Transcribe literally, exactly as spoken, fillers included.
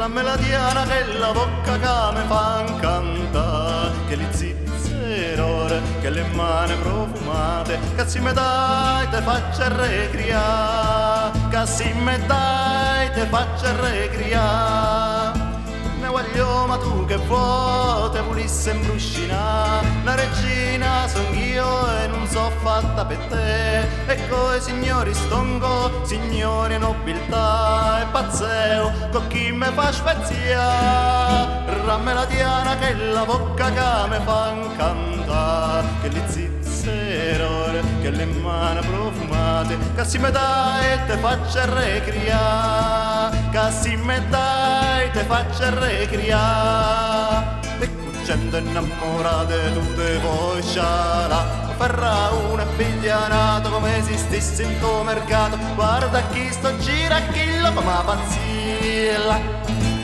Rammela Diana che la bocca che me fa incantare, che li zizzerore, che le mani profumate, che si me dai te faccia recriare, che si me dai te faccia recriare. Ne voglio ma tu che vuoi te volisse imbruscinare, la regina son io e non so fatta per te, e coi signori stongo, signori e nobiltà, e pazzeo con chi me fa speziare. Rammela Diana che la bocca che me fa incantare, che li zizzerore, che le mani profumate, che si me dai e te faccia recriare, che si me dai te faccia recriare. E cucendo innamorate tu te vuoi sciala, farà una piglianata come esistesse in tuo mercato. Guarda chi sto gira, chi lo fa ma pazzilla.